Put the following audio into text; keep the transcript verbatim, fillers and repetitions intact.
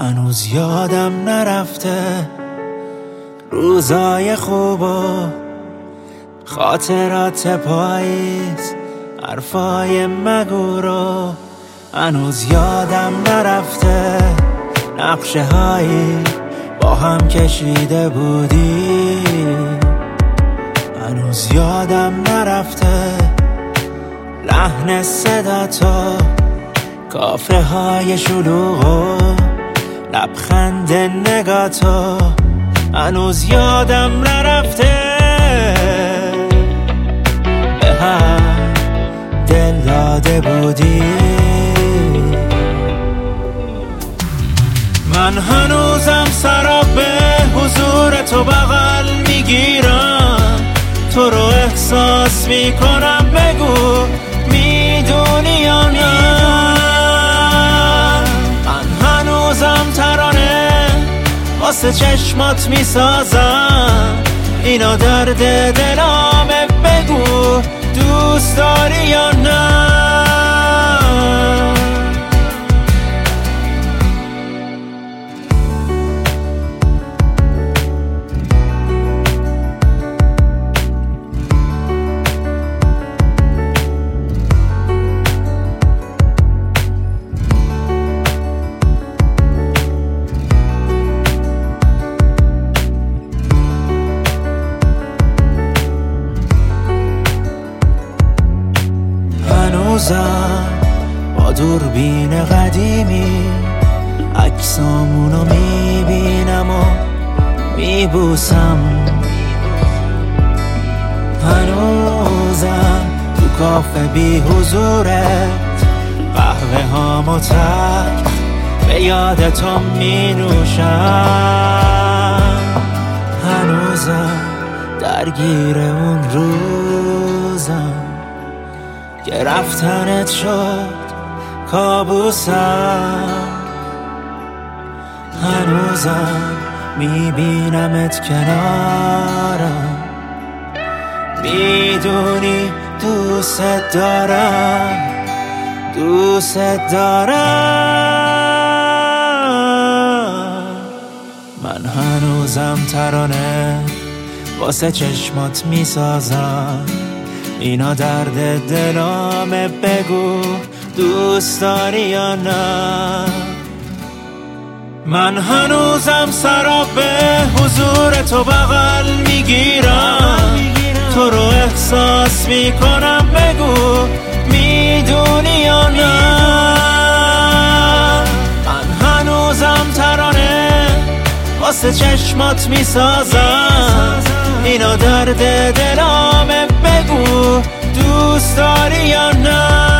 هنوز یادم نرفته روزای خوب و خاطرات پاییز، حرفای مگو رو هنوز یادم نرفته، نقشه هایی با هم کشیده بودی هنوز یادم نرفته، لحن صدا تو، کافه های شلوغ و لبخند نگاه تو هنوز یادم نرفته، به هم دل داده بودی. من هنوزم سراب به حضور تو بغل میگیرم، تو رو احساس میکنم، بگو میدونی یا نه. من هنوزم ترانه واسه چشمات میسازم، اینا درد دلامه، بگو دوست داری یا نه. هنوزم با دوربین قدیمی عکسامونو میبینم و میبوسم، هنوزم تو کافه بی حضورت قهوه هامو تلخ به یاد تو مینوشم، هنوزم درگیر اون روزم که رفتنت شد کابوسم، هنوزم میبینمت کنارم، میدونی دوست دارم، دوست دارم. من هنوزم ترانه واسه چشمات میسازم، اینا درد دلامه، بگو دوست داری یا نه. من هنوزم سراب به حضور تو بغل میگیرم، تو رو احساس میکنم، بگو میدونی یا نه. من هنوزم ترانه واسه چشمات میسازم، اینا درد دلامه، بگو دوست داری یا نه.